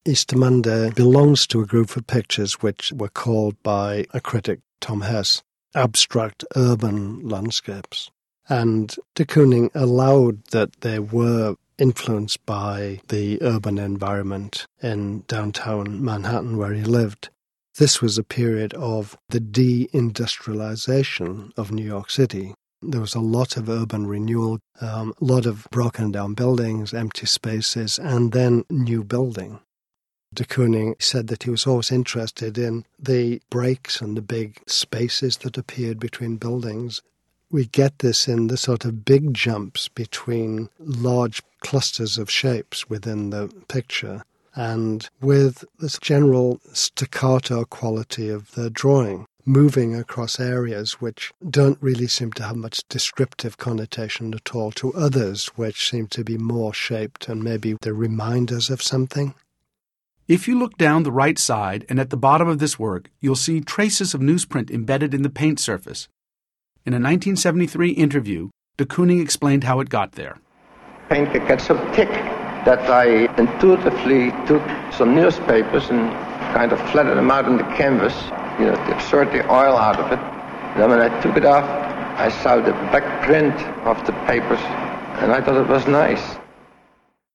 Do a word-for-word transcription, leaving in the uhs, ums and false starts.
Eastermunde belongs to a group of pictures which were called by a critic, Tom Hess, abstract urban landscapes. And de Kooning allowed that they were influenced by the urban environment in downtown Manhattan where he lived. This was a period of the deindustrialization of New York City. There was a lot of urban renewal, um, a lot of broken down buildings, empty spaces, and then new building. De Kooning said that he was always interested in the breaks and the big spaces that appeared between buildings. We get this in the sort of big jumps between large clusters of shapes within the picture, and with this general staccato quality of the drawing, moving across areas which don't really seem to have much descriptive connotation at all to others which seem to be more shaped and maybe they're reminders of something. If you look down the right side and at the bottom of this work, you'll see traces of newsprint embedded in the paint surface. In a nineteen seventy-three interview, de Kooning explained how it got there. Paint could get so thick that I intuitively took some newspapers and kind of flattened them out on the canvas, you know, to absorb the oil out of it. And then when I took it off, I saw the back print of the papers, and I thought it was nice.